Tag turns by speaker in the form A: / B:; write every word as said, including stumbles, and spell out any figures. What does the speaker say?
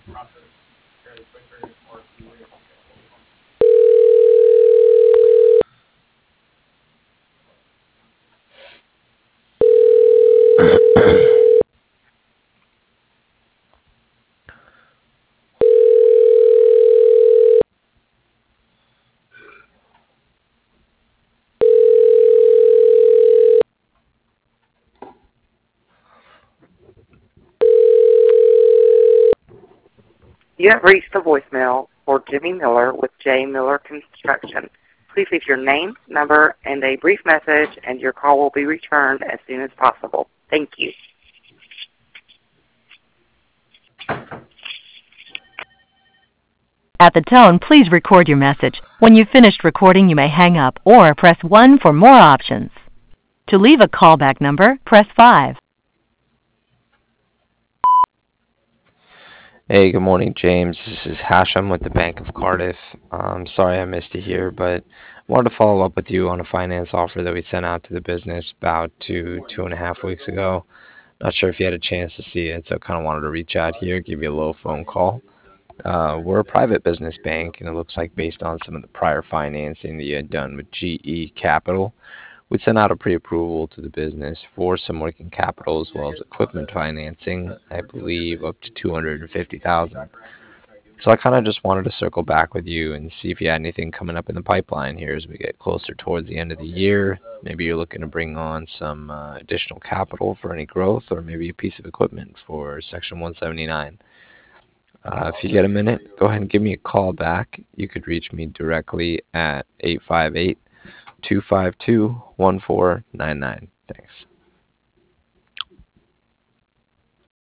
A: You have reached the voicemail for Jimmy Miller with J. Miller Construction. Please leave your name, number, and a brief message, and your call will be returned as soon as possible. Thank you.
B: At the tone, please record your message. When you've finished recording, you may hang up or press one for more options. To leave a callback number, press five.
C: Hey, good morning, James. This is Hashem with the Bank of Cardiff. Um, sorry I missed you here, but I wanted to follow up with you on a finance offer that we sent out to the business about two, two and a half weeks ago. Not sure if you had a chance to see it, so I kind of wanted to reach out here, give you a little phone call. Uh, we're a private business bank, and it looks like based on some of the prior financing that you had done with G E Capital, we sent out a pre-approval to the business for some working capital as well as equipment financing, I believe up to two hundred fifty thousand dollars. So I kind of just wanted to circle back with you and see if you had anything coming up in the pipeline here as we get closer towards the end of the year. Maybe you're looking to bring on some uh, additional capital for any growth, or maybe a piece of equipment for Section one seventy-nine. Uh, if you get a minute, go ahead and give me a call back. You could reach me directly at eight five eight, two five two, one four nine nine. Thanks.